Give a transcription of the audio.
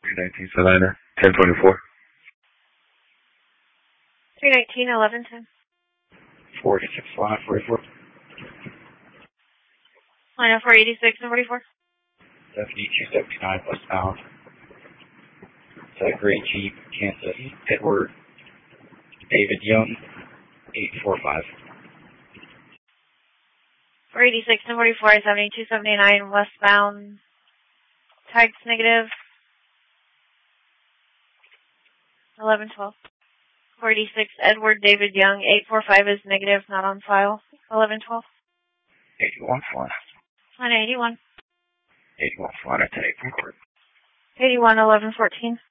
219 Salina, 1024. 319, 1110. 46, line 44. Line 486 and 44. 7279 westbound. It's a gray Jeep, Kansas, Edward, David Young, 845. 486 and 44, 7279 westbound. Tags negative. 1112. 486 Edward David Young, 845 is negative, not on file. 1112. 81 Salina. Line 81. 81 Salina, 10 from court. 81, 1114.